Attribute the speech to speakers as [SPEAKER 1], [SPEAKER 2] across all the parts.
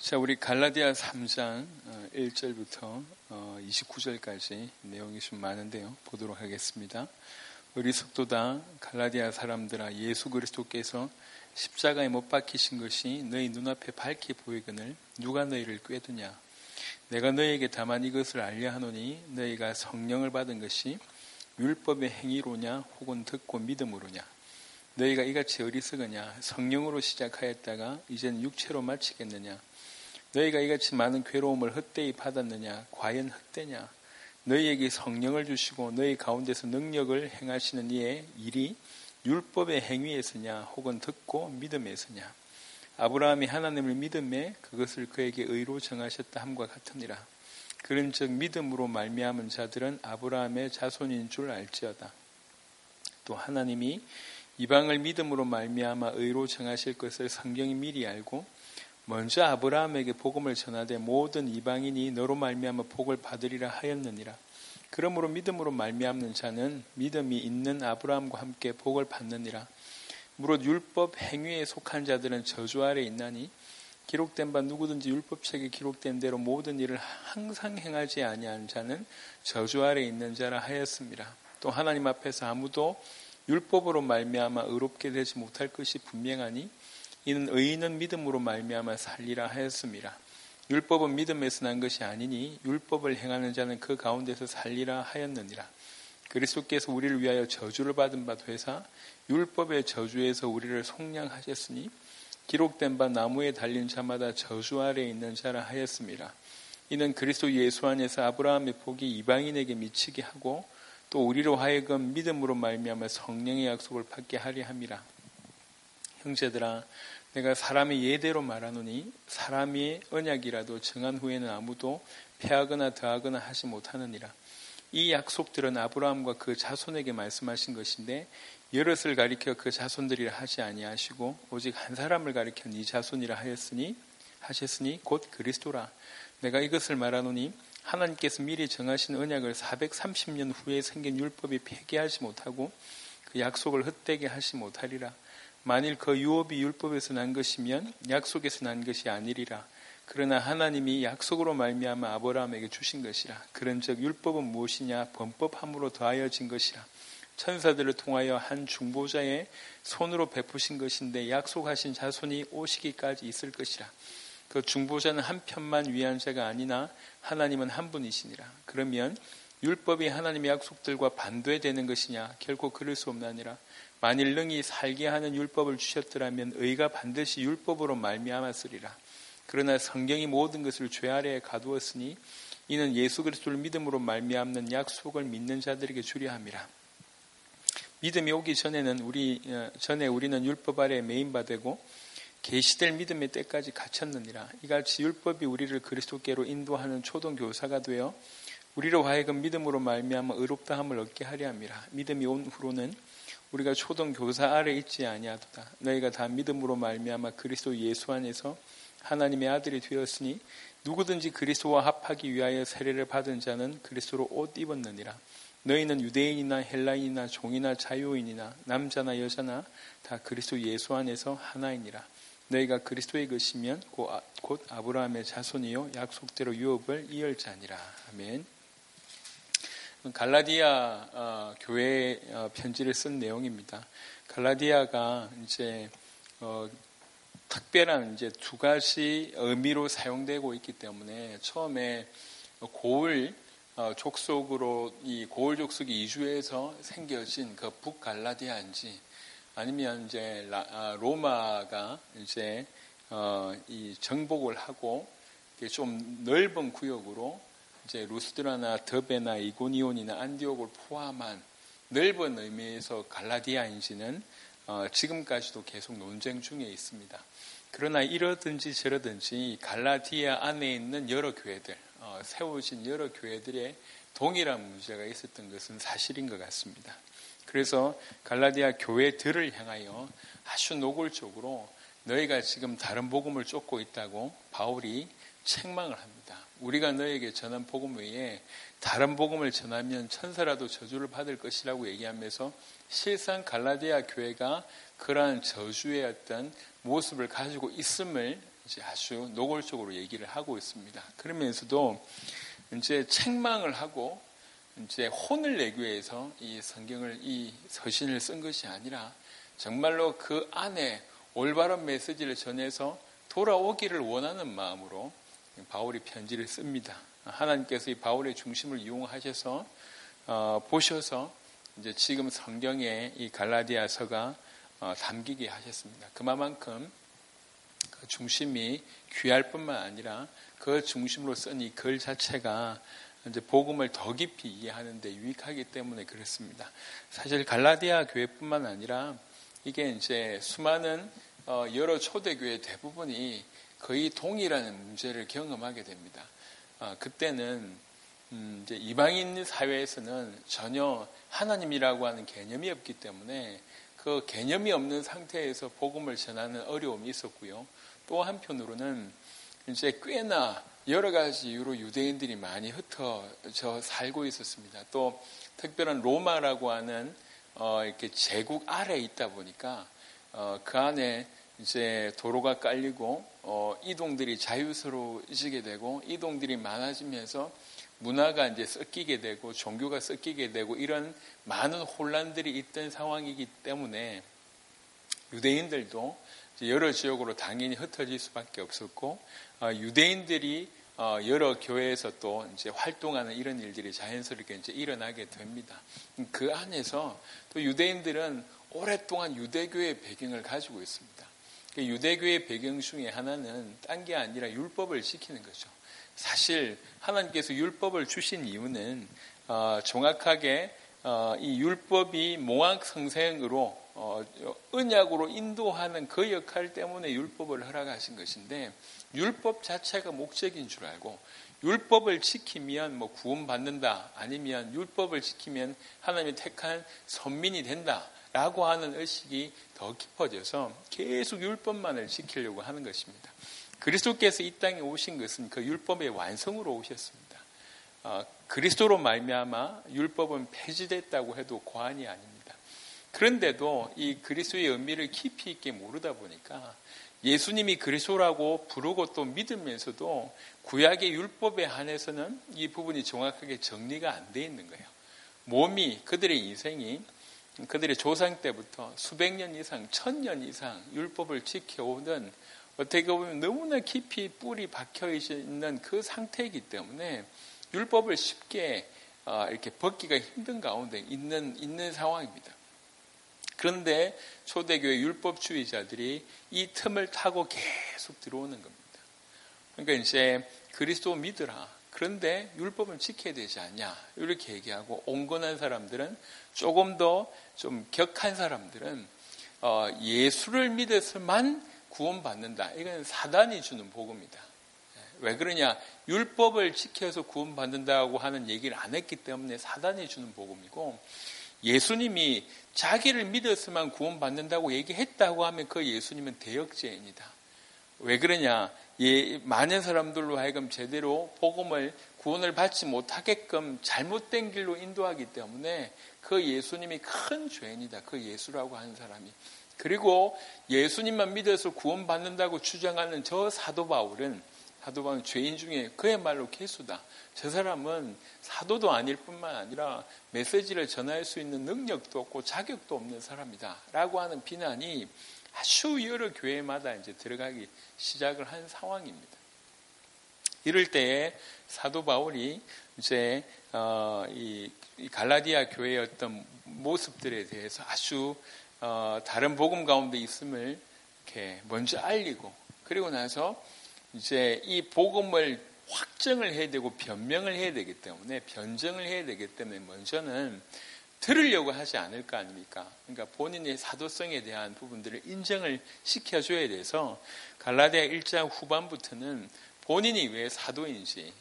[SPEAKER 1] 자, 우리 갈라디아 3장 1절부터 29절까지 내용이 좀 많은데요. 보도록 하겠습니다. 우리 속도다 갈라디아 사람들아, 예수 그리스도께서 십자가에 못 박히신 것이 너희 눈앞에 밝히 보이거늘 누가 너희를 꾀두냐. 내가 너희에게 다만 이것을 알려 하노니 너희가 성령을 받은 것이 율법의 행위로냐 혹은 듣고 믿음으로냐. 너희가 이같이 어리석으냐. 성령으로 시작하였다가 이제는 육체로 마치겠느냐. 너희가 이같이 많은 괴로움을 헛되이 받았느냐. 과연 헛되냐. 너희에게 성령을 주시고 너희 가운데서 능력을 행하시는 이의 일이 율법의 행위에서냐 혹은 듣고 믿음에서냐. 아브라함이 하나님을 믿음에 그것을 그에게 의로 정하셨다 함과 같으니라. 그런즉 믿음으로 말미암은 자들은 아브라함의 자손인 줄 알지어다. 또 하나님이 이방을 믿음으로 말미암아 의로 정하실 것을 성경이 미리 알고 먼저 아브라함에게 복음을 전하되 모든 이방인이 너로 말미암아 복을 받으리라 하였느니라. 그러므로 믿음으로 말미암는 자는 믿음이 있는 아브라함과 함께 복을 받느니라. 무릇 율법 행위에 속한 자들은 저주 아래 있나니 기록된 바 누구든지 율법책에 기록된 대로 모든 일을 항상 행하지 아니한 자는 저주 아래 있는 자라 하였습니다. 또 하나님 앞에서 아무도 율법으로 말미암아 의롭게 되지 못할 것이 분명하니 이는 의인은 믿음으로 말미암아 살리라 하였습니다. 율법은 믿음에서 난 것이 아니니 율법을 행하는 자는 그 가운데서 살리라 하였느니라. 그리스도께서 우리를 위하여 저주를 받은 바 되사 율법의 저주에서 우리를 속량하셨으니 기록된 바 나무에 달린 자마다 저주 아래에 있는 자라 하였습니다. 이는 그리스도 예수 안에서 아브라함의 복이 이방인에게 미치게 하고 또 우리로 하여금 믿음으로 말미암아 성령의 약속을 받게 하려 함이라. 형제들아, 내가 사람의 예대로 말하노니 사람의 언약이라도 정한 후에는 아무도 패하거나 더하거나 하지 못하느니라. 이 약속들은 아브라함과 그 자손에게 말씀하신 것인데 여럿을 가리켜 그 자손들이라 하지 아니하시고 오직 한 사람을 가리켜 네 자손이라 하셨으니 곧 그리스도라. 내가 이것을 말하노니 하나님께서 미리 정하신 언약을 430년 후에 생긴 율법이 폐기하지 못하고 그 약속을 헛되게 하지 못하리라. 만일 그 유업이 율법에서 난 것이면 약속에서 난 것이 아니리라. 그러나 하나님이 약속으로 말미암아 아브라함에게 주신 것이라. 그런즉 율법은 무엇이냐. 범법함으로 더하여진 것이라. 천사들을 통하여 한 중보자의 손으로 베푸신 것인데 약속하신 자손이 오시기까지 있을 것이라. 그 중보자는 한 편만 위한 자가 아니나 하나님은 한 분이시니라. 그러면 율법이 하나님의 약속들과 반대되는 것이냐. 결코 그럴 수 없나니라. 만일 능히 살게 하는 율법을 주셨더라면 의가 반드시 율법으로 말미암았으리라. 그러나 성경이 모든 것을 죄 아래에 가두었으니 이는 예수 그리스도를 믿음으로 말미암는 약속을 믿는 자들에게 주려 함이라. 믿음이 오기 전에는 우리는 율법 아래에 매인바되고 계시될 믿음의 때까지 갇혔느니라. 이같이 율법이 우리를 그리스도께로 인도하는 초동 교사가 되어 우리로 하여금 믿음으로 말미암아 의롭다함을 얻게 하려 함이라. 믿음이 온 후로는 우리가 초동 교사 아래 있지 아니하도다. 너희가 다 믿음으로 말미암아 그리스도 예수 안에서 하나님의 아들이 되었으니 누구든지 그리스도와 합하기 위하여 세례를 받은 자는 그리스도로 옷 입었느니라. 너희는 유대인이나 헬라인이나 종이나 자유인이나 남자나 여자나 다 그리스도 예수 안에서 하나이니라. 너희가 그리스도의 것이면 곧 아브라함의 자손이요 약속대로 유업을 이을 자니라. 아멘. 갈라디아 교회 편지를 쓴 내용입니다. 갈라디아가 이제 특별한 이제 두 가지 의미로 사용되고 있기 때문에 처음에 고을 족속으로 이 고을 족속이 이주해서 생겨진 그 북갈라디아인지 아니면 이제 로마가 이제 이 정복을 하고 좀 넓은 구역으로 이제 루스드라나 더베나 이고니온이나 안디옥을 포함한 넓은 의미에서 갈라디아인지는 지금까지도 계속 논쟁 중에 있습니다. 그러나 이러든지 저러든지 갈라디아 안에 있는 여러 교회들, 세워진 여러 교회들의 동일한 문제가 있었던 것은 사실인 것 같습니다. 그래서 갈라디아 교회들을 향하여 아주 노골적으로 너희가 지금 다른 복음을 쫓고 있다고 바울이 책망을 합니다. 우리가 너에게 전한 복음 외에 다른 복음을 전하면 천사라도 저주를 받을 것이라고 얘기하면서 실상 갈라디아 교회가 그러한 저주의 어떤 모습을 가지고 있음을 이제 아주 노골적으로 얘기를 하고 있습니다. 그러면서도 이제 책망을 하고 이제 혼을 내기 위해서 이 성경을, 이 서신을 쓴 것이 아니라 정말로 그 안에 올바른 메시지를 전해서 돌아오기를 원하는 마음으로 바울이 편지를 씁니다. 하나님께서 이 바울의 중심을 이용하셔서 보셔서 이제 지금 성경에 이 갈라디아서가 담기게 하셨습니다. 그만큼 그 중심이 귀할 뿐만 아니라 그 중심으로 쓴 이 글 자체가 이제 복음을 더 깊이 이해하는 데 유익하기 때문에 그렇습니다. 사실 갈라디아 교회뿐만 아니라 이게 이제 수많은 여러 초대교회 대부분이 거의 동일한 문제를 경험하게 됩니다. 그때는 이제 이방인 사회에서는 전혀 하나님이라고 하는 개념이 없기 때문에 그 개념이 없는 상태에서 복음을 전하는 어려움이 있었고요. 또 한편으로는 이제 꽤나 여러 가지 이유로 유대인들이 많이 흩어져 살고 있었습니다. 또 특별한 로마라고 하는 이렇게 제국 아래에 있다 보니까 그 안에 이제 도로가 깔리고 이동들이 자유스러워지게 되고 이동들이 많아지면서 문화가 이제 섞이게 되고 종교가 섞이게 되고 이런 많은 혼란들이 있던 상황이기 때문에 유대인들도 여러 지역으로 당연히 흩어질 수밖에 없었고 유대인들이 여러 교회에서 또 이제 활동하는 이런 일들이 자연스럽게 이제 일어나게 됩니다. 그 안에서 또 유대인들은 오랫동안 유대교의 배경을 가지고 있습니다. 유대교의 배경 중에 하나는 딴 게 아니라 율법을 지키는 거죠. 사실 하나님께서 율법을 주신 이유는 정확하게 이 율법이 몽학성생으로 언약으로 인도하는 그 역할 때문에 율법을 허락하신 것인데 율법 자체가 목적인 줄 알고 율법을 지키면 뭐 구원받는다 아니면 율법을 지키면 하나님이 택한 선민이 된다라고 하는 의식이 더 깊어져서 계속 율법만을 지키려고 하는 것입니다. 그리스도께서 이 땅에 오신 것은 그 율법의 완성으로 오셨습니다. 그리스도로 말미암아 율법은 폐지됐다고 해도 과언이 아닙니다. 그런데도 이 그리스도의 의미를 깊이 있게 모르다 보니까 예수님이 그리스도라고 부르고 또 믿으면서도 구약의 율법에 한해서는 이 부분이 정확하게 정리가 안 돼 있는 거예요. 몸이 그들의 인생이 그들의 조상 때부터 수백 년 이상, 1000년 이상 율법을 지켜오는 어떻게 보면 너무나 깊이 뿌리 박혀 있는 그 상태이기 때문에 율법을 쉽게 이렇게 벗기가 힘든 가운데 있는 상황입니다. 그런데 초대교회 율법주의자들이 이 틈을 타고 계속 들어오는 겁니다. 그러니까 이제 그리스도 믿으라. 그런데 율법은 지켜야 되지 않냐. 이렇게 얘기하고 온건한 사람들은 조금 더 좀 격한 사람들은 예수를 믿어서만 구원받는다. 이건 사단이 주는 복음이다. 왜 그러냐? 율법을 지켜서 구원받는다고 하는 얘기를 안 했기 때문에 사단이 주는 복음이고 예수님이 자기를 믿어서만 구원받는다고 얘기했다고 하면 그 예수님은 대역죄인이다. 왜 그러냐? 많은 사람들로 하여금 제대로 복음을 구원을 받지 못하게끔 잘못된 길로 인도하기 때문에 그 예수님이 큰 죄인이다. 그 예수라고 하는 사람이. 그리고 예수님만 믿어서 구원받는다고 주장하는 저 사도 바울은 죄인 중에 그야말로 괴수다. 저 사람은 사도도 아닐 뿐만 아니라 메시지를 전할 수 있는 능력도 없고 자격도 없는 사람이다. 라고 하는 비난이 아주 여러 교회마다 이제 들어가기 시작을 한 상황입니다. 이럴 때에 사도 바울이 이제 이 갈라디아 교회의 어떤 모습들에 대해서 아주 다른 복음 가운데 있음을 이렇게 먼저 알리고 그리고 나서 이제 이 복음을 확정을 해야 되고 변명을 해야 되기 때문에 변증을 해야 되기 때문에 먼저는 들으려고 하지 않을 거 아닙니까? 그러니까 본인의 사도성에 대한 부분들을 인정을 시켜줘야 돼서 갈라디아 1장 후반부터는 본인이 왜 사도인지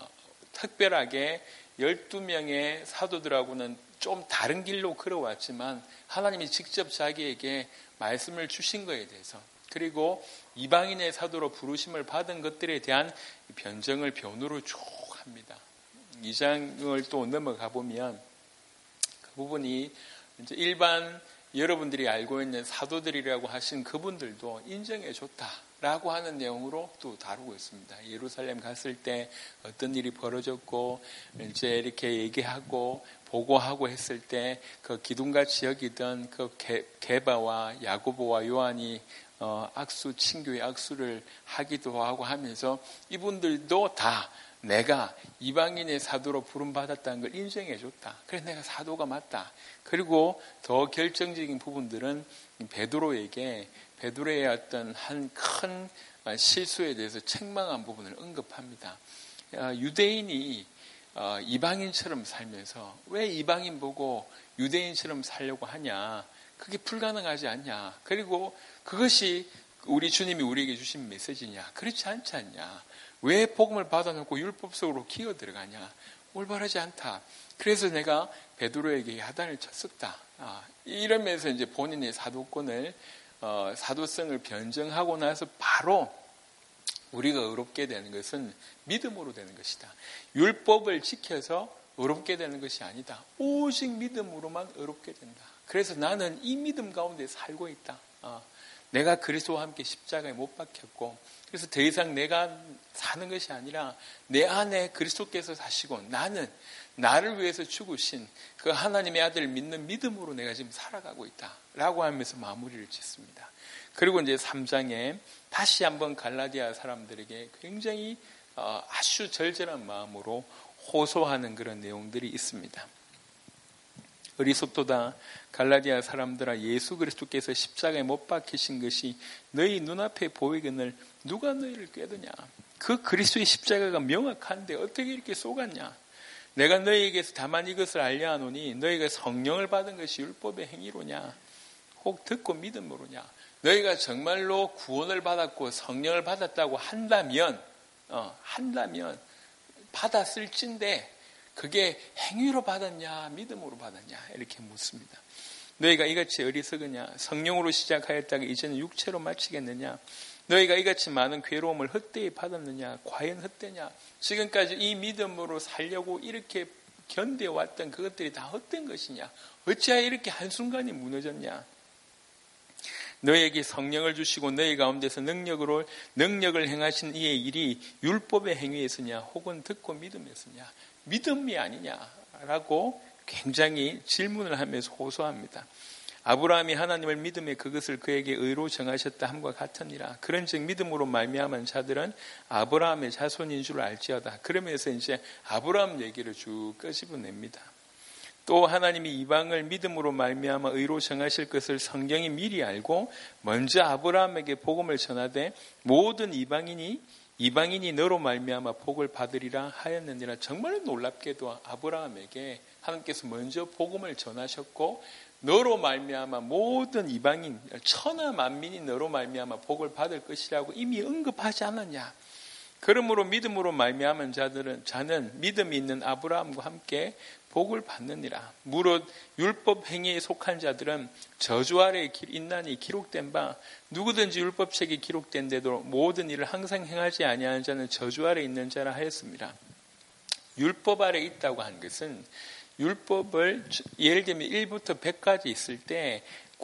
[SPEAKER 1] 특별하게 12명의 사도들하고는 좀 다른 길로 걸어왔지만 하나님이 직접 자기에게 말씀을 주신 것에 대해서 그리고 이방인의 사도로 부르심을 받은 것들에 대한 변증을 변호로 쭉 합니다. 2장을 또 넘어가 보면 그 부분이 이제 일반 여러분들이 알고 있는 사도들이라고 하신 그분들도 인정해 줬다라고 라고 하는 내용으로 또 다루고 있습니다. 예루살렘 갔을 때 어떤 일이 벌어졌고 이제 이렇게 얘기하고 보고하고 했을 때 그 기둥같이 여기던 그 게바와 야고보와 요한이 친교의 악수를 하기도 하고 하면서 이분들도 다 내가 이방인의 사도로 부름받았다는 걸 인정해 줬다. 그래서 내가 사도가 맞다. 그리고 더 결정적인 부분들은 베드로의 어떤 한 큰 실수에 대해서 책망한 부분을 언급합니다. 유대인이 이방인처럼 살면서 왜 이방인 보고 유대인처럼 살려고 하냐? 그게 불가능하지 않냐? 그리고 그것이 우리 주님이 우리에게 주신 메시지냐? 그렇지 않지 않냐? 왜 복음을 받아놓고 율법 속으로 기어 들어가냐? 올바르지 않다. 그래서 내가 베드로에게 야단을 쳤었다. 이러면서 이제 본인의 사도성을 변증하고 나서 바로 우리가 의롭게 되는 것은 믿음으로 되는 것이다. 율법을 지켜서 의롭게 되는 것이 아니다. 오직 믿음으로만 의롭게 된다. 그래서 나는 이 믿음 가운데 살고 있다. 내가 그리스도와 함께 십자가에 못 박혔고, 그래서 더 이상 내가 사는 것이 아니라 내 안에 그리스도께서 사시고 나는 나를 위해서 죽으신 그 하나님의 아들을 믿는 믿음으로 내가 지금 살아가고 있다. 라고 하면서 마무리를 짓습니다. 그리고 이제 3장에 다시 한번 갈라디아 사람들에게 굉장히 아주 절절한 마음으로 호소하는 그런 내용들이 있습니다. 어리석도다. 갈라디아 사람들아, 예수 그리스도께서 십자가에 못 박히신 것이 너희 눈앞에 보이거늘 누가 너희를 꾀드냐? 그 그리스도의 십자가가 명확한데 어떻게 이렇게 속았냐? 내가 너희에게서 다만 이것을 알려 하노니 너희가 성령을 받은 것이 율법의 행위로냐? 혹 듣고 믿음으로냐? 너희가 정말로 구원을 받았고 성령을 받았다고 한다면 받았을진데 그게 행위로 받았냐 믿음으로 받았냐 이렇게 묻습니다. 너희가 이같이 어리석으냐? 성령으로 시작하였다가 이제는 육체로 마치겠느냐? 너희가 이같이 많은 괴로움을 헛되이 받았느냐? 과연 헛되냐? 지금까지 이 믿음으로 살려고 이렇게 견뎌왔던 그것들이 다 헛된 것이냐? 어찌하여 이렇게 한순간에 무너졌냐? 너희에게 성령을 주시고 너희 가운데서 능력을 행하신 이의 일이 율법의 행위에서냐 혹은 듣고 믿음에서냐? 믿음이 아니냐라고 굉장히 질문을 하면서 호소합니다. 아브라함이 하나님을 믿음에 그것을 그에게 의로 정하셨다 함과 같으니라. 그런즉 믿음으로 말미암은 자들은 아브라함의 자손인 줄 알지어다. 그러면서 이제 아브라함 얘기를 쭉 끄집어냅니다. 또 하나님이 이방을 믿음으로 말미암아 의로 정하실 것을 성경이 미리 알고 먼저 아브라함에게 복음을 전하되 모든 이방인이 너로 말미암아 복을 받으리라 하였느니라. 정말 놀랍게도 아브라함에게 하나님께서 먼저 복음을 전하셨고 너로 말미암아 모든 이방인 천하 만민이 너로 말미암아 복을 받을 것이라고 이미 언급하지 않았냐. 그러므로 믿음으로 말미암은 자는 믿음이 있는 아브라함과 함께 복을 받느니라. 무릇 율법 행위에 속한 자들은 저주 아래에 있나니 기록된 바 누구든지 율법책에 기록된 데도 모든 일을 항상 행하지 아니하는 자는 저주 아래에 있는 자라 하였습니다. 율법 아래에 있다고 한 것은 율법을 예를 들면 1부터 100까지 있을 때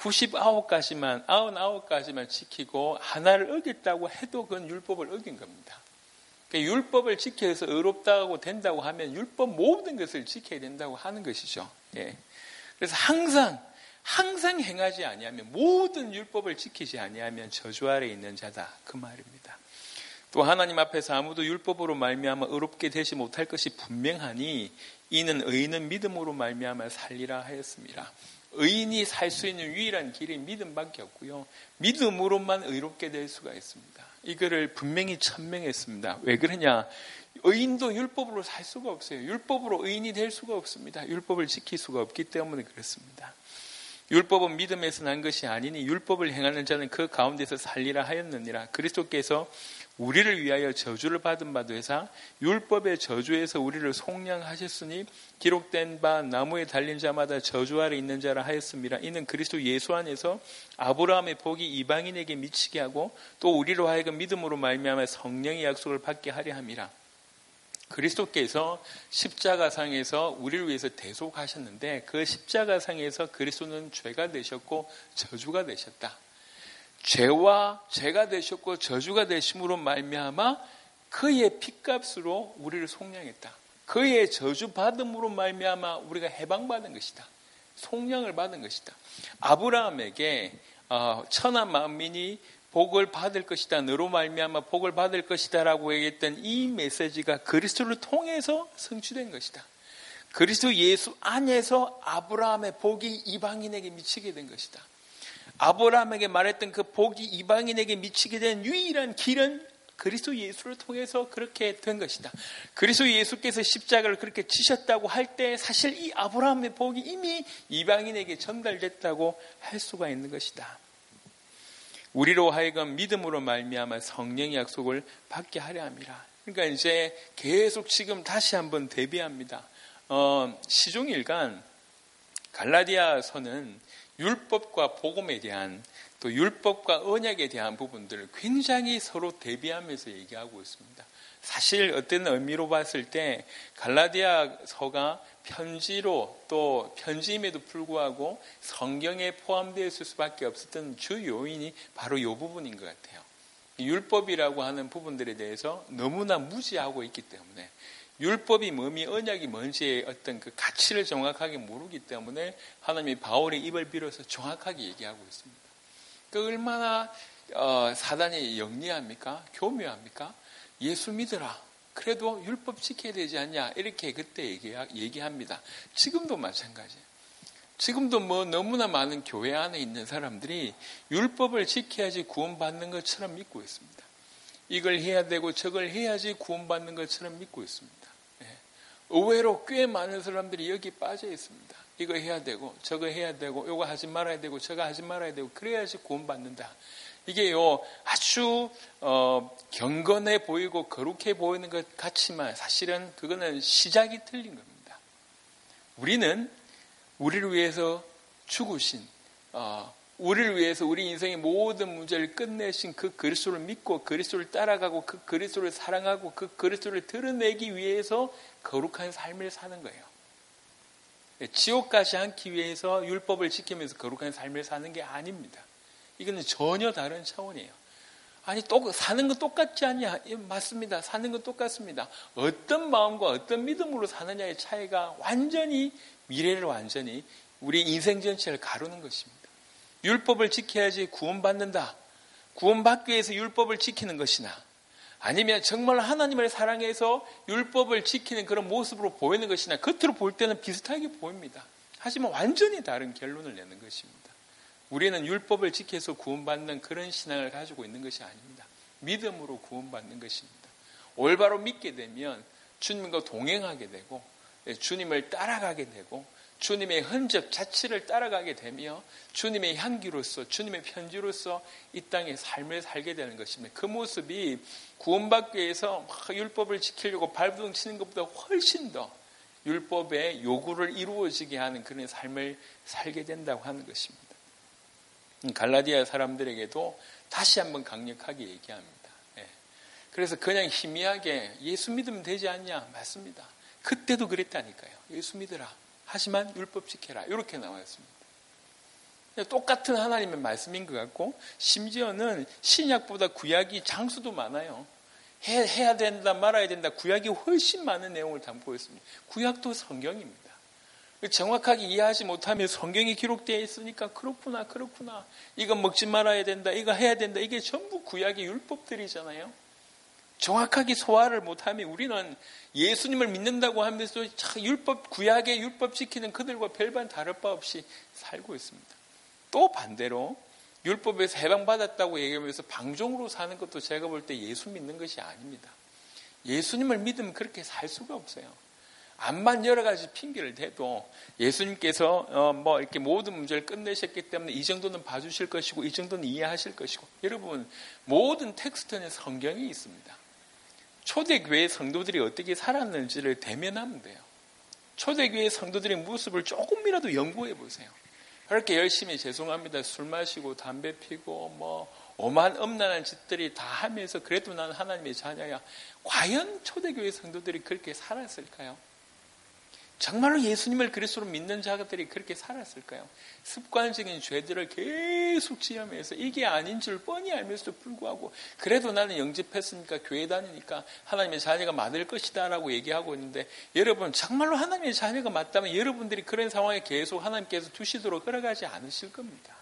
[SPEAKER 1] 99가지만 지키고 하나를 어겼다고 해도 그건 율법을 어긴 겁니다. 율법을 지켜서 의롭다고 된다고 하면 율법 모든 것을 지켜야 된다고 하는 것이죠. 예. 그래서 항상 행하지 아니하면 모든 율법을 지키지 아니하면 저주 아래 있는 자다 그 말입니다. 또 하나님 앞에서 아무도 율법으로 말미암아 의롭게 되지 못할 것이 분명하니 이는 의인은 믿음으로 말미암아 살리라 하였습니다. 의인이 살 수 있는 유일한 길이 믿음밖에 없고요. 믿음으로만 의롭게 될 수가 있습니다. 이거를 분명히 천명했습니다. 왜 그러냐? 의인도 율법으로 살 수가 없어요. 율법으로 의인이 될 수가 없습니다. 율법을 지킬 수가 없기 때문에 그렇습니다. 율법은 믿음에서 난 것이 아니니 율법을 행하는 자는 그 가운데서 살리라 하였느니라. 그리스도께서 우리를 위하여 저주를 받은 바 되사 율법의 저주에서 우리를 속량하셨으니 기록된 바 나무에 달린 자마다 저주 아래 있는 자라 하였습니다. 이는 그리스도 예수 안에서 아브라함의 복이 이방인에게 미치게 하고 또 우리로 하여금 믿음으로 말미암아 성령의 약속을 받게 하려 함이라. 그리스도께서 십자가상에서 우리를 위해서 대속하셨는데 그 십자가상에서 그리스도는 죄가 되셨고 저주가 되셨다. 죄가 되셨고 저주가 되심으로 말미암아 그의 핏값으로 우리를 속량했다. 그의 저주 받음으로 말미암아 우리가 해방받은 것이다. 속량을 받은 것이다. 아브라함에게 천하 만민이 복을 받을 것이다. 너로 말미암아 복을 받을 것이다 라고 얘기했던 이 메시지가 그리스도를 통해서 성취된 것이다. 그리스도 예수 안에서 아브라함의 복이 이방인에게 미치게 된 것이다. 아브라함에게 말했던 그 복이 이방인에게 미치게 된 유일한 길은 그리스도 예수를 통해서 그렇게 된 것이다. 그리스도 예수께서 십자가를 그렇게 지셨다고 할 때 사실 이 아브라함의 복이 이미 이방인에게 전달됐다고 할 수가 있는 것이다. 우리로 하여금 믿음으로 말미암아 성령의 약속을 받게 하려 함이라. 그러니까 이제 계속 지금 다시 한번 대비합니다. 시종일관 갈라디아서는 율법과 복음에 대한 또 율법과 언약에 대한 부분들을 굉장히 서로 대비하면서 얘기하고 있습니다. 사실 어떤 의미로 봤을 때 갈라디아서가 편지로 또 편지임에도 불구하고 성경에 포함되어 있을 수밖에 없었던 주 요인이 바로 이 부분인 것 같아요. 율법이라고 하는 부분들에 대해서 너무나 무지하고 있기 때문에 율법이 뭐니 언약이 뭔지의 어떤 그 가치를 정확하게 모르기 때문에 하나님이 바울의 입을 빌어서 정확하게 얘기하고 있습니다. 그 얼마나 사단이 영리합니까? 교묘합니까? 예수 믿으라. 그래도 율법 지켜야 되지 않냐? 이렇게 그때 얘기합니다. 지금도 마찬가지예요. 지금도 너무나 많은 교회 안에 있는 사람들이 율법을 지켜야지 구원받는 것처럼 믿고 있습니다. 이걸 해야 되고 저걸 해야지 구원받는 것처럼 믿고 있습니다. 의외로 꽤 많은 사람들이 여기 빠져 있습니다. 이거 해야 되고 저거 해야 되고 이거 하지 말아야 되고 저거 하지 말아야 되고 그래야지 구원받는다. 이게요 아주 경건해 보이고 거룩해 보이는 것 같지만 사실은 그거는 시작이 틀린 겁니다. 우리는 우리를 위해서 죽으신 우리를 위해서 우리 인생의 모든 문제를 끝내신 그 그리스도를 믿고 그리스도를 따라가고 그 그리스도를 사랑하고 그 그리스도를 드러내기 위해서 거룩한 삶을 사는 거예요. 지옥 가지 않기 위해서 율법을 지키면서 거룩한 삶을 사는 게 아닙니다. 이거는 전혀 다른 차원이에요. 아니 사는 건 똑같지 않냐? 맞습니다. 사는 건 똑같습니다. 어떤 마음과 어떤 믿음으로 사느냐의 차이가 미래를 완전히 우리 인생 전체를 가르는 것입니다. 율법을 지켜야지 구원받는다. 구원받기 위해서 율법을 지키는 것이나 아니면 정말 하나님을 사랑해서 율법을 지키는 그런 모습으로 보이는 것이나 겉으로 볼 때는 비슷하게 보입니다. 하지만 완전히 다른 결론을 내는 것입니다. 우리는 율법을 지켜서 구원받는 그런 신앙을 가지고 있는 것이 아닙니다. 믿음으로 구원받는 것입니다. 올바로 믿게 되면 주님과 동행하게 되고 주님을 따라가게 되고 주님의 흔적 자체를 따라가게 되며 주님의 향기로서 주님의 편지로서 이 땅에 삶을 살게 되는 것입니다. 그 모습이 구원받기 위해서 막 율법을 지키려고 발버둥 치는 것보다 훨씬 더 율법의 요구를 이루어지게 하는 그런 삶을 살게 된다고 하는 것입니다. 갈라디아 사람들에게도 다시 한번 강력하게 얘기합니다. 그래서 그냥 희미하게 예수 믿으면 되지 않냐? 맞습니다. 그때도 그랬다니까요. 예수 믿으라. 하지만 율법 지켜라. 이렇게 나왔습니다. 똑같은 하나님의 말씀인 것 같고 심지어는 신약보다 구약이 장수도 많아요. 해야 된다 말아야 된다. 구약이 훨씬 많은 내용을 담고 있습니다. 구약도 성경입니다. 정확하게 이해하지 못하면 성경이 기록되어 있으니까 그렇구나. 이거 먹지 말아야 된다. 이거 해야 된다. 이게 전부 구약의 율법들이잖아요. 정확하게 소화를 못하면 우리는 예수님을 믿는다고 하면서 구약의 율법 지키는 그들과 별반 다를 바 없이 살고 있습니다. 또 반대로 율법에서 해방받았다고 얘기하면서 방종으로 사는 것도 제가 볼 때 예수 믿는 것이 아닙니다. 예수님을 믿으면 그렇게 살 수가 없어요. 암만 여러 가지 핑계를 대도 예수님께서 이렇게 모든 문제를 끝내셨기 때문에 이 정도는 봐주실 것이고 이 정도는 이해하실 것이고 여러분 모든 텍스트는 성경이 있습니다. 초대교회 성도들이 어떻게 살았는지를 대면하면 돼요. 초대교회 성도들의 모습을 조금이라도 연구해 보세요. 그렇게 열심히 죄송합니다. 술 마시고 담배 피고 오만 음란한 짓들이 다 하면서 그래도 난 하나님의 자녀야. 과연 초대교회 성도들이 그렇게 살았을까요? 정말로 예수님을 그리스도로 믿는 자들이 그렇게 살았을까요? 습관적인 죄들을 계속 지으면서 이게 아닌 줄 뻔히 알면서도 불구하고 그래도 나는 영접했으니까 교회 다니니까 하나님의 자녀가 맞을 것이다 라고 얘기하고 있는데, 여러분 정말로 하나님의 자녀가 맞다면 여러분들이 그런 상황에 계속 하나님께서 두시도록 허락하지 않으실 겁니다.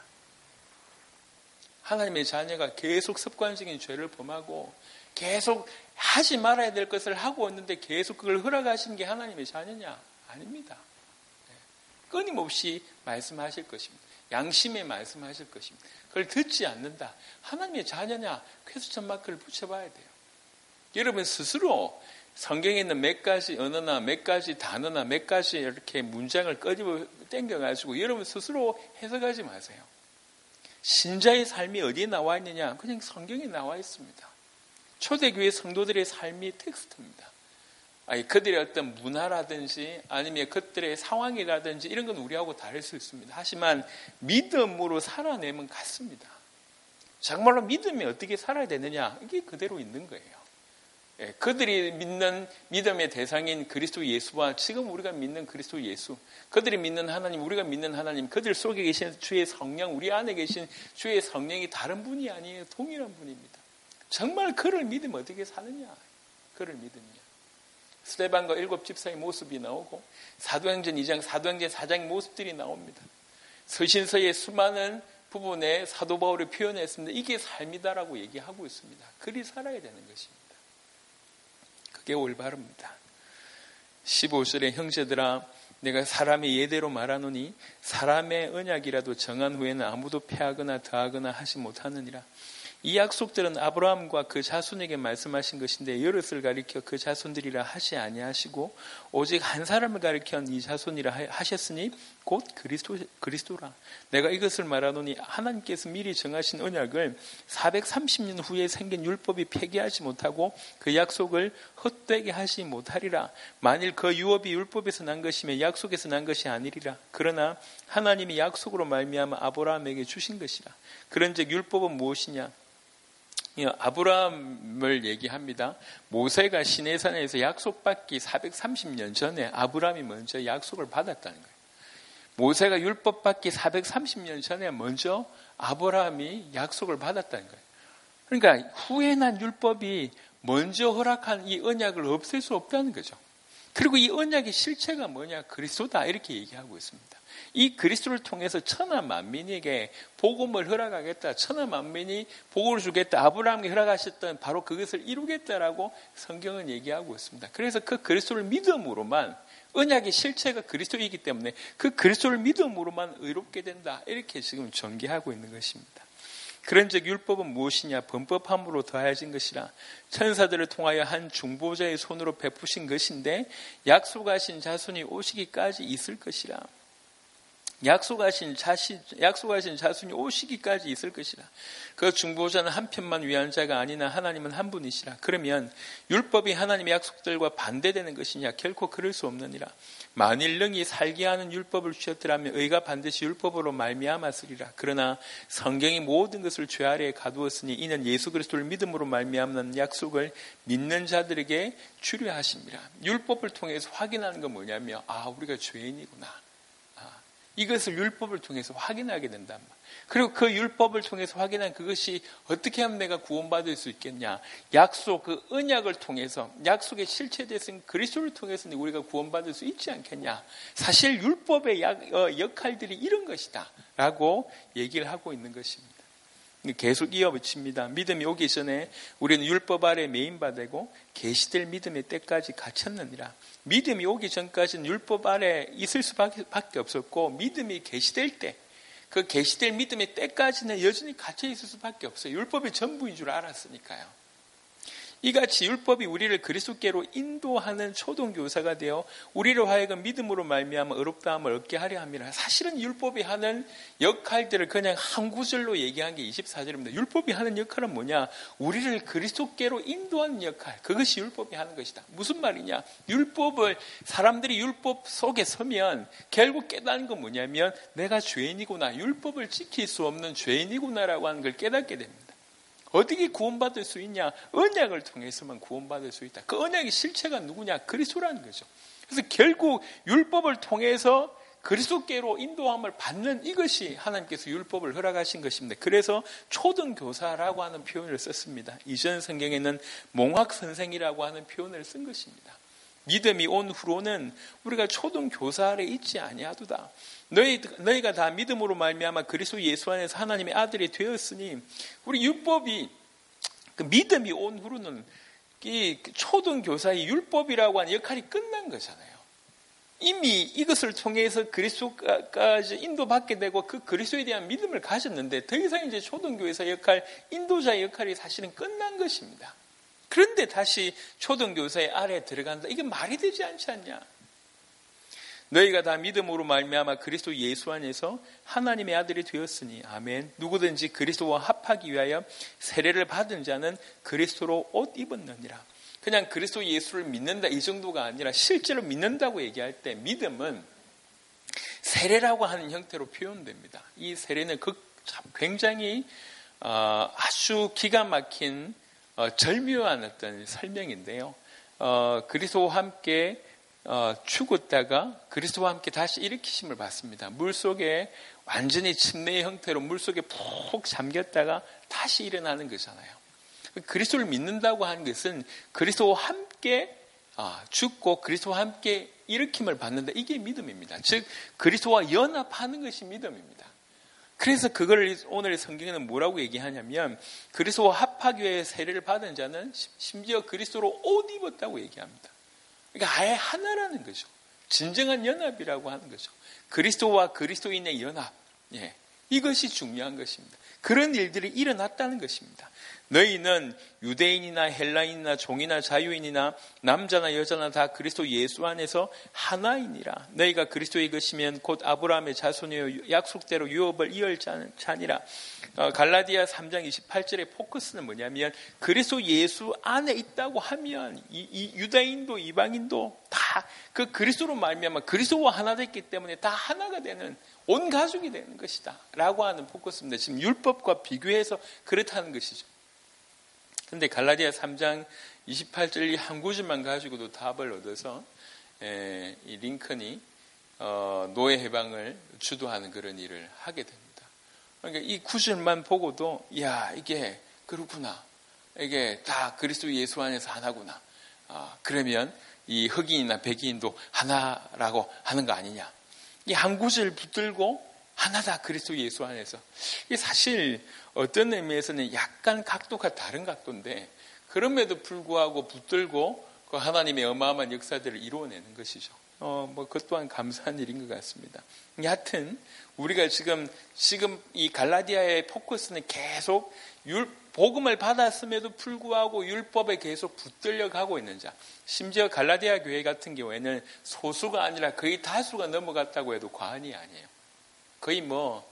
[SPEAKER 1] 하나님의 자녀가 계속 습관적인 죄를 범하고 계속 하지 말아야 될 것을 하고 있는데 계속 그걸 허락하시는 게 하나님의 자녀냐? 아닙니다. 끊임없이 말씀하실 것입니다. 양심에 말씀하실 것입니다. 그걸 듣지 않는다. 하나님의 자녀냐? 퀘스천 마크를 붙여봐야 돼요. 여러분 스스로 성경에 있는 몇 가지 언어나 몇 가지 단어나 몇 가지 이렇게 문장을 끄집어 당겨가지고 여러분 스스로 해석하지 마세요. 신자의 삶이 어디에 나와 있느냐? 그냥 성경에 나와 있습니다. 초대교회 성도들의 삶이 텍스트입니다. 그들의 어떤 문화라든지 아니면 그들의 상황이라든지 이런 건 우리하고 다를 수 있습니다. 하지만 믿음으로 살아내면 같습니다. 정말로 믿음이 어떻게 살아야 되느냐? 이게 그대로 있는 거예요. 그들이 믿는 믿음의 대상인 그리스도 예수와 지금 우리가 믿는 그리스도 예수, 그들이 믿는 하나님, 우리가 믿는 하나님, 그들 속에 계신 주의 성령, 우리 안에 계신 주의 성령이 다른 분이 아니에요. 동일한 분입니다. 정말 그를 믿으면 어떻게 사느냐? 그를 믿으면. 스데반과 7 집사의 모습이 나오고 사도행전 2장, 사도행전 4장의 모습들이 나옵니다. 서신서의 수많은 부분에 사도 바울이 표현했습니다. 이게 삶이다라고 얘기하고 있습니다. 그리 살아야 되는 것입니다. 그게 올바릅니다. 15절에 형제들아 내가 사람의 예대로 말하노니 사람의 언약이라도 정한 후에는 아무도 패하거나 더하거나 하지 못하느니라. 이 약속들은 아브라함과 그 자손에게 말씀하신 것인데 여럿을 가리켜 그 자손들이라 하시 아니하시고 오직 한 사람을 가리켜 이 자손이라 하셨으니 곧 그리스도라. 내가 이것을 말하노니 하나님께서 미리 정하신 언약을 430년 후에 생긴 율법이 폐기하지 못하고 그 약속을 헛되게 하지 못하리라. 만일 그 유업이 율법에서 난 것이면 약속에서 난 것이 아니리라. 그러나 하나님이 약속으로 말미암아 아브라함에게 주신 것이라. 그런즉 율법은 무엇이냐? 아브라함을 얘기합니다. 모세가 시내산에서 약속받기 430년 전에 아브라함이 먼저 약속을 받았다는 거예요. 모세가 율법 받기 430년 전에 먼저 아브라함이 약속을 받았다는 거예요. 그러니까 후에 난 율법이 먼저 허락한 이 언약을 없앨 수 없다는 거죠. 그리고 이 언약의 실체가 뭐냐? 그리스도다, 이렇게 얘기하고 있습니다. 이 그리스도를 통해서 천하 만민에게 복음을 허락하겠다, 천하 만민이 복을 주겠다, 아브라함이 허락하셨던 바로 그것을 이루겠다라고 성경은 얘기하고 있습니다. 그래서 그 그리스도를 믿음으로만, 언약의 실체가 그리스도이기 때문에 그 그리스도를 믿음으로만 의롭게 된다, 이렇게 지금 전개하고 있는 것입니다. 그런즉 율법은 무엇이냐? 범법함으로 더하여진 것이라. 천사들을 통하여 한 중보자의 손으로 베푸신 것인데 약속하신 자손이 오시기까지 있을 것이라. 약속하신 자손이 오시기까지 있을 것이라. 그 중보자는 한 편만 위한 자가 아니나 하나님은 한 분이시라. 그러면 율법이 하나님의 약속들과 반대되는 것이냐? 결코 그럴 수 없느니라. 만일 능히 살게 하는 율법을 주셨더라면 의가 반드시 율법으로 말미암았으리라. 그러나 성경이 모든 것을 죄 아래에 가두었으니 이는 예수 그리스도를 믿음으로 말미암는 약속을 믿는 자들에게 주려 하심이라. 율법을 통해서 확인하는 건 뭐냐면 우리가 죄인이구나. 이것을 율법을 통해서 확인하게 된단 말이에요. 그리고 그 율법을 통해서 확인한 그것이 어떻게 하면 내가 구원받을 수 있겠냐? 약속, 그 언약을 통해서, 약속의 실체되신 그리스도를 통해서 우리가 구원받을 수 있지 않겠냐? 사실 율법의 역할들이 이런 것이다 라고 얘기를 하고 있는 것입니다. 계속 이어붙입니다. 믿음이 오기 전에 우리는 율법 아래 매인바되고 계시될 믿음의 때까지 갇혔느니라. 믿음이 오기 전까지는 율법 아래 있을 수밖에 없었고, 믿음이 계시될 때, 그 계시될 믿음의 때까지는 여전히 갇혀 있을 수밖에 없어요. 율법이 전부인 줄 알았으니까요. 이같이 율법이 우리를 그리스도께로 인도하는 초동교사가 되어 우리로 하여금 믿음으로 말미암아 의롭다함을 얻게 하려 함이라. 사실은 율법이 하는 역할들을 그냥 한 구절로 얘기한 게 24절입니다. 율법이 하는 역할은 뭐냐? 우리를 그리스도께로 인도하는 역할, 그것이 율법이 하는 것이다. 무슨 말이냐? 사람들이 율법 속에 서면 결국 깨닫는 건 뭐냐면 내가 죄인이구나, 율법을 지킬 수 없는 죄인이구나라고 하는 걸 깨닫게 됩니다. 어떻게 구원받을 수 있냐? 언약을 통해서만 구원받을 수 있다. 그 언약의 실체가 누구냐? 그리스도라는 거죠. 그래서 결국 율법을 통해서 그리스도께로 인도함을 받는 이것이 하나님께서 율법을 허락하신 것입니다. 그래서 초등교사라고 하는 표현을 썼습니다. 이전 성경에는 몽학선생이라고 하는 표현을 쓴 것입니다. 믿음이 온 후로는 우리가 초등교사 아래 있지 아니하도다. 너희가 다 믿음으로 말미암아 그리스도 예수 안에서 하나님의 아들이 되었으니, 우리 율법이 그 믿음이 온 후로는 이 초등교사의 율법이라고 하는 역할이 끝난 거잖아요. 이미 이것을 통해서 그리스도까지 인도받게 되고 그 그리스도에 대한 믿음을 가졌는데 더 이상 이제 초등교사 역할, 인도자의 역할이 사실은 끝난 것입니다. 그런데 다시 초등교사의 아래에 들어간다. 이게 말이 되지 않지 않냐? 너희가 다 믿음으로 말미암아 그리스도 예수 안에서 하나님의 아들이 되었으니, 아멘. 누구든지 그리스도와 합하기 위하여 세례를 받은 자는 그리스도로 옷 입었느니라. 그냥 그리스도 예수를 믿는다 이 정도가 아니라 실제로 믿는다고 얘기할 때 믿음은 세례라고 하는 형태로 표현됩니다. 이 세례는 굉장히 아주 기가 막힌 절묘한 어떤 설명인데요. 그리스도와 함께 죽었다가 그리스도와 함께 다시 일으키심을 받습니다. 물속에 완전히 침례의 형태로 물속에 푹 잠겼다가 다시 일어나는 거잖아요. 그리스도를 믿는다고 하는 것은 그리스도와 함께 죽고 그리스도와 함께 일으킴을 받는다. 이게 믿음입니다. 즉 그리스도와 연합하는 것이 믿음입니다. 그래서 그걸 오늘 성경에는 뭐라고 얘기하냐면 그리스도와 합하기 위해 세례를 받은 자는 심지어 그리스도로 옷 입었다고 얘기합니다. 그러니까 아예 하나라는 거죠. 진정한 연합이라고 하는 거죠. 그리스도와 그리스도인의 연합. 예, 이것이 중요한 것입니다. 그런 일들이 일어났다는 것입니다. 너희는 유대인이나 헬라인이나 종이나 자유인이나 남자나 여자나 다 그리스도 예수 안에서 하나이니라. 너희가 그리스도의 것이면 곧 아브라함의 자손이요 약속대로 유업을 이을 자니라. 갈라디아 3장 28절의 포커스는 뭐냐면 그리스도 예수 안에 있다고 하면 이 유다인도 이방인도 다 그 그리스도로 말미암아 그리스도와 하나 됐기 때문에 다 하나가 되는 온 가족이 되는 것이다 라고 하는 포커스입니다. 지금 율법과 비교해서 그렇다는 것이죠. 그런데 갈라디아 3장 28절 한 구절만 가지고도 답을 얻어서 이 링컨이 노예 해방을 주도하는 그런 일을 하게 됩니다. 그러니까 이 구절만 보고도 이게 그렇구나. 이게 다 그리스도 예수 안에서 하나구나. 그러면 이 흑인이나 백인도 하나라고 하는 거 아니냐. 이 한 구절 붙들고 하나다 그리스도 예수 안에서. 이게 사실 어떤 의미에서는 약간 각도가 다른 각도인데 그럼에도 불구하고 붙들고 그 하나님의 어마어마한 역사들을 이루어내는 것이죠. 그 또한 감사한 일인 것 같습니다. 여하튼 우리가 지금 이 갈라디아의 포커스는 계속 복음을 받았음에도 불구하고 율법에 계속 붙들려 가고 있는 자. 심지어 갈라디아 교회 같은 경우에는 소수가 아니라 거의 다수가 넘어갔다고 해도 과언이 아니에요. 거의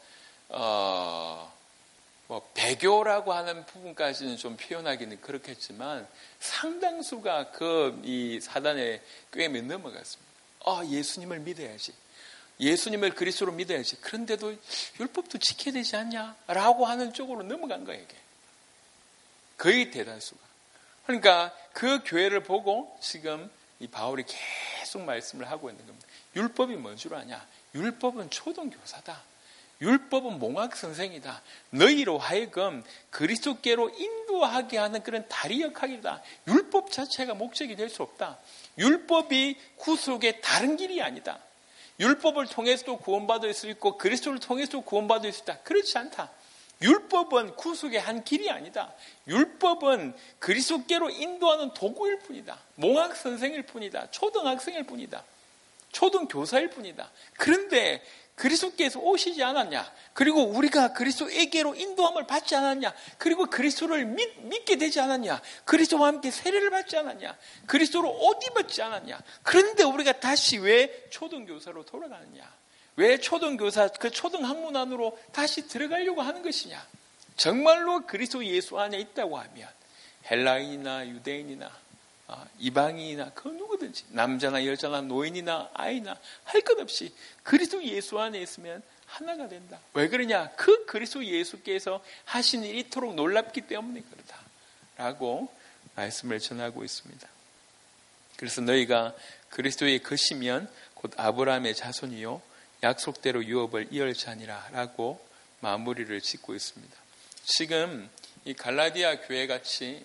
[SPEAKER 1] 배교라고 하는 부분까지는 좀 표현하기는 그렇겠지만 상당수가 이 사단의 꾀임에 넘어갔습니다. 예수님을 믿어야지. 예수님을 그리스도로 믿어야지. 그런데도 율법도 지켜야 되지 않냐? 라고 하는 쪽으로 넘어간 거예요. 이게. 거의 대다수가. 그러니까 그 교회를 보고 지금 이 바울이 계속 말씀을 하고 있는 겁니다. 율법이 뭔 줄 아냐? 율법은 초등교사다. 율법은 몽학선생이다. 너희로 하여금 그리스도께로 인도하게 하는 그런 다리 역할이다. 율법 자체가 목적이 될 수 없다. 율법이 구속의 다른 길이 아니다. 율법을 통해서도 구원받을 수 있고 그리스도를 통해서도 구원받을 수 있다. 그렇지 않다. 율법은 구속의 한 길이 아니다. 율법은 그리스도께로 인도하는 도구일 뿐이다. 몽학선생일 뿐이다. 초등학생일 뿐이다. 초등교사일 뿐이다. 그런데 그리스도께서 오시지 않았냐? 그리고 우리가 그리스도에게로 인도함을 받지 않았냐? 그리고 그리스도를 믿게 되지 않았냐? 그리스도와 함께 세례를 받지 않았냐? 그리스도로 옷 입었지 않았냐? 그런데 우리가 다시 왜 초등교사로 돌아가느냐? 왜 초등교사, 그 초등학문 안으로 다시 들어가려고 하는 것이냐? 정말로 그리스도 예수 안에 있다고 하면 헬라인이나 유대인이나 이방인이나 그 누구든지 남자나 여자나 노인이나 아이나 할 것 없이 그리스도 예수 안에 있으면 하나가 된다. 왜 그러냐? 그 그리스도 예수께서 하신 일이 이토록 놀랍기 때문에 그렇다 라고 말씀을 전하고 있습니다. 그래서 너희가 그리스도의 것이면 곧 아브라함의 자손이요 약속대로 유업을 이을자니라 라고 마무리를 짓고 있습니다. 지금 이 갈라디아 교회 같이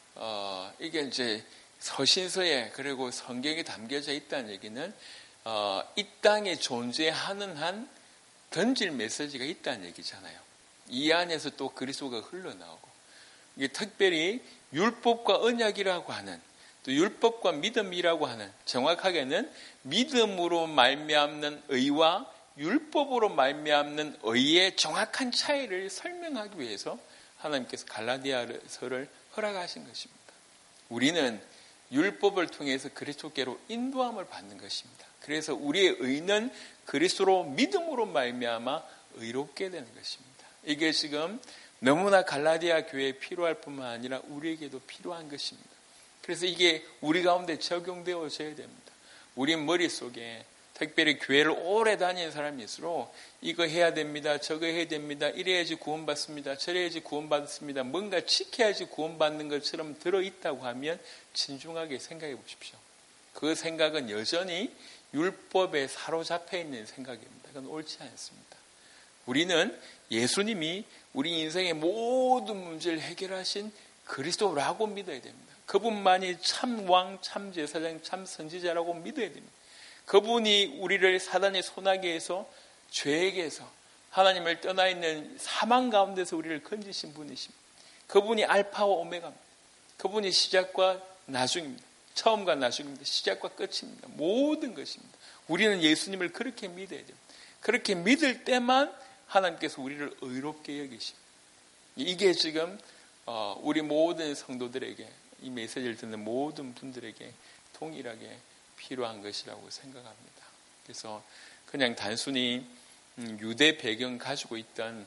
[SPEAKER 1] 이게 이제 서신서에 그리고 성경에 담겨져 있다는 얘기는 이 땅에 존재하는 한 던질 메시지가 있다는 얘기잖아요. 이 안에서 또 그리스도가 흘러나오고, 이게 특별히 율법과 언약이라고 하는, 또 율법과 믿음이라고 하는, 정확하게는 믿음으로 말미암는 의와 율법으로 말미암는 의의 정확한 차이를 설명하기 위해서 하나님께서 갈라디아서를 허락하신 것입니다. 우리는 율법을 통해서 그리스도께로 인도함을 받는 것입니다. 그래서 우리의 의는 그리스도로 믿음으로 말미암아 의롭게 되는 것입니다. 이게 지금 너무나 갈라디아 교회에 필요할 뿐만 아니라 우리에게도 필요한 것입니다. 그래서 이게 우리 가운데 적용되어져야 됩니다. 우리 머릿속에 특별히 교회를 오래 다니는 사람일수록 이거 해야 됩니다. 저거 해야 됩니다. 이래야지 구원받습니다. 저래야지 구원받습니다. 뭔가 지켜야지 구원받는 것처럼 들어있다고 하면 진중하게 생각해 보십시오. 그 생각은 여전히 율법에 사로잡혀 있는 생각입니다. 그건 옳지 않습니다. 우리는 예수님이 우리 인생의 모든 문제를 해결하신 그리스도라고 믿어야 됩니다. 그분만이 참 왕, 참 제사장, 참 선지자라고 믿어야 됩니다. 그분이 우리를 사단의 소나기에서, 죄에게서, 하나님을 떠나 있는 사망 가운데서 우리를 건지신 분이십니다. 그분이 알파와 오메가입니다. 그분이 시작과 나중입니다. 처음과 나중입니다. 시작과 끝입니다. 모든 것입니다. 우리는 예수님을 그렇게 믿어야 됩니다. 그렇게 믿을 때만 하나님께서 우리를 의롭게 여기십니다. 이게 지금 우리 모든 성도들에게, 이 메시지를 듣는 모든 분들에게 동일하게 필요한 것이라고 생각합니다. 그래서 그냥 단순히 유대 배경 가지고 있던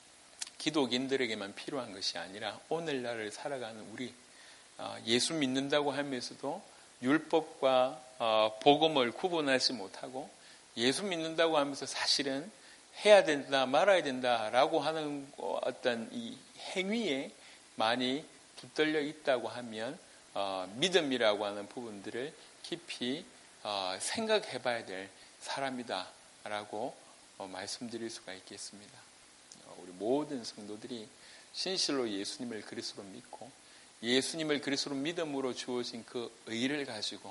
[SPEAKER 1] 기독인들에게만 필요한 것이 아니라 오늘날을 살아가는 우리, 예수 믿는다고 하면서도 율법과 복음을 구분하지 못하고 예수 믿는다고 하면서 사실은 해야 된다 말아야 된다라고 하는 어떤 이 행위에 많이 붙들려 있다고 하면 믿음이라고 하는 부분들을 깊이 생각해 봐야 될 사람이다라고 말씀드릴 수가 있겠습니다. 우리 모든 성도들이 진실로 예수님을 그리스도로 믿고 예수님을 그리스도로 믿음으로 주어진 그 의를 가지고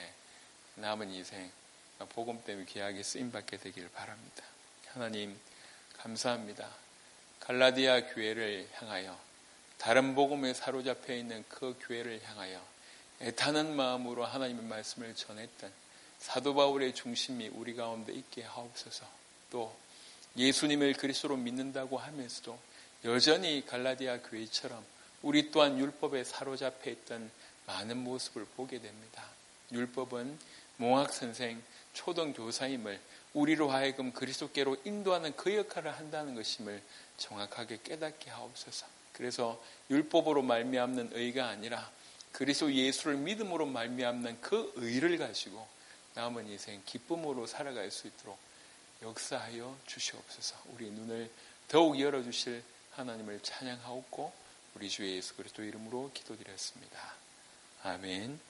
[SPEAKER 1] 남은 인생 복음 때문에 귀하게 쓰임받게 되기를 바랍니다. 하나님 감사합니다. 갈라디아 교회를 향하여, 다른 복음에 사로잡혀 있는 그 교회를 향하여 애타는 마음으로 하나님의 말씀을 전했던 사도 바울의 중심이 우리 가운데 있게 하옵소서. 또 예수님을 그리스도로 믿는다고 하면서도 여전히 갈라디아 교회처럼 우리 또한 율법에 사로잡혀 있던 많은 모습을 보게 됩니다. 율법은 몽학선생, 초등교사임을 우리로 하여금 그리스도께로 인도하는 그 역할을 한다는 것임을 정확하게 깨닫게 하옵소서. 그래서 율법으로 말미암는 의가 아니라 그리스도 예수를 믿음으로 말미암는 그 의를 가지고 남은 인생 기쁨으로 살아갈 수 있도록 역사하여 주시옵소서. 우리 눈을 더욱 열어주실 하나님을 찬양하옵고 우리 주 예수 그리스도 이름으로 기도드렸습니다. 아멘.